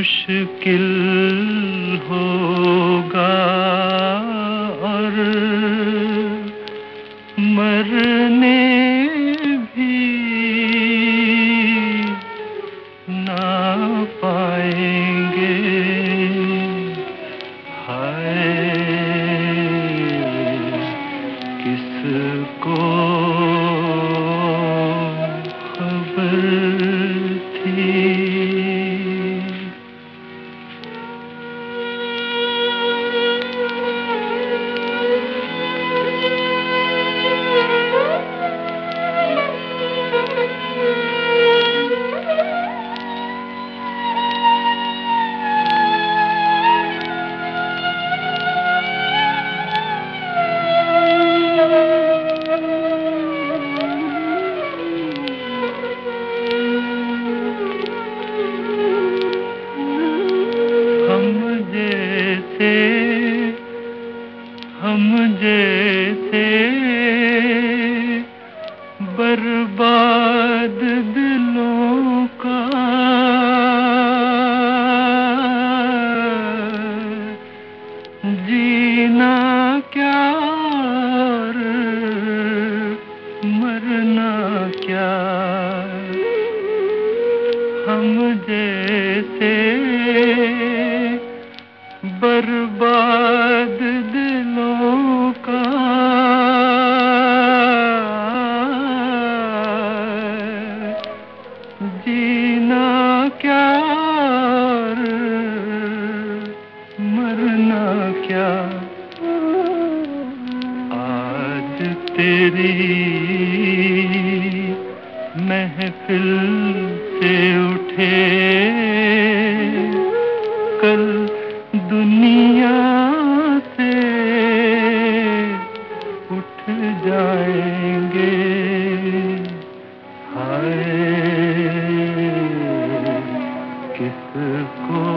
मुश्किल होगा और मरने भी ना पाएंगे। हाय किसको खबर थी। हम जैसे बर्बाद दिलों का जीना क्या और मरना क्या। हम जैसे बर्बाद दिलों का जीना क्या और मरना क्या। आज तेरी महफिल से उठे कल दुनिया से उठ जाएंगे। हाय किसको